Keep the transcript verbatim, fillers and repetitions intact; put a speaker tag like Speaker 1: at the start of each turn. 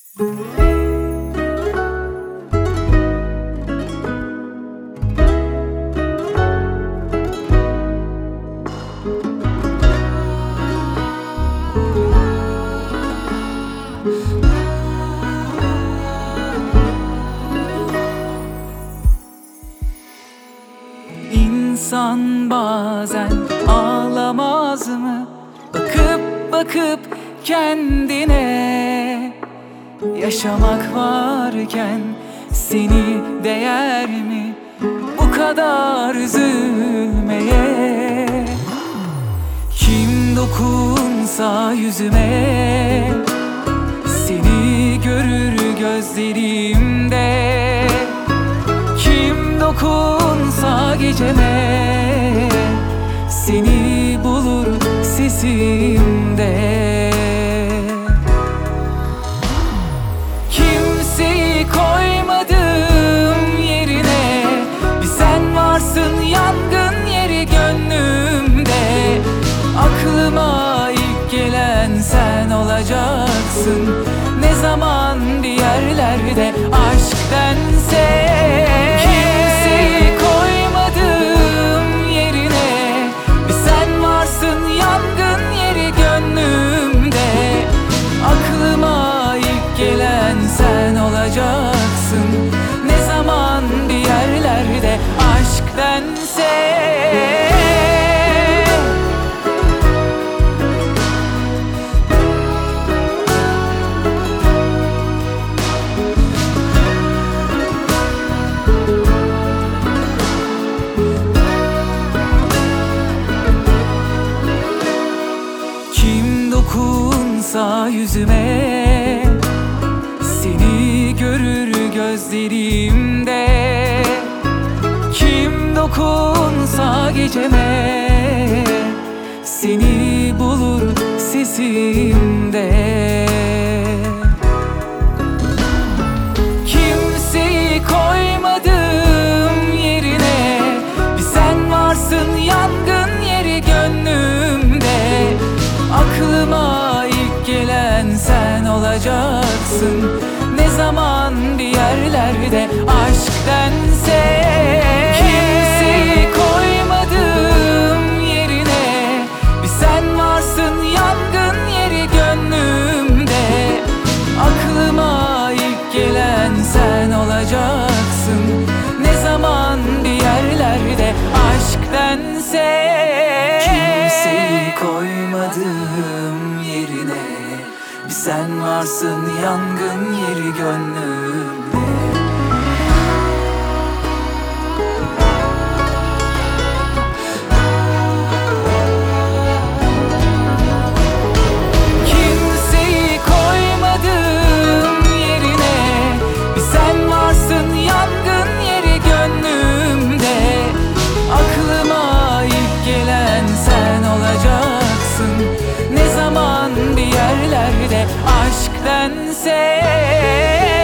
Speaker 1: İnsan bazen ağlamaz mı? Bakıp bakıp kendine. Yaşamak varken seni değer mi bu kadar üzülmeye? Kim dokunsa yüzüme, seni görür gözlerimde. Kim dokunsa geceme, seni bulur sesimde. Kimseyi koymadım yerine, bir sen varsın yangın yeri gönlümde. Aklıma ilk gelen sen olacaksın, ne zaman bir yerlerde aşk dense. Kimseyi koymadım yerine, bir sen varsın yangın yeri gönlümde. Aklıma ilk gelen sen olacaksın, ne zaman bir yerlerde aşk dense. Dokunsa yüzüme, seni görür gözlerimde. Kim dokunsa geceme, seni bulur sesimde. Kimseyi koymadım yerine, bir sen varsın yangın yeri gönlümde. Aklıma ilk gelen sen olacaksın, ne zaman bir yerlerde aşk dense. Kimseyi koymadım yerine, bir sen varsın yangın yeri gönlümde. Aklıma ilk gelen sen olacaksın, ne zaman bir yerlerde aşk dense. Kimseyi koymadım yerine, bir sen varsın yangın yeri gönlümde. Kimseyi koymadım yerine, bir sen varsın yangın yeri gönlümde. Aklıma ilk gelen sen olacaksın, ne zaman bir yerlerde aşk dense.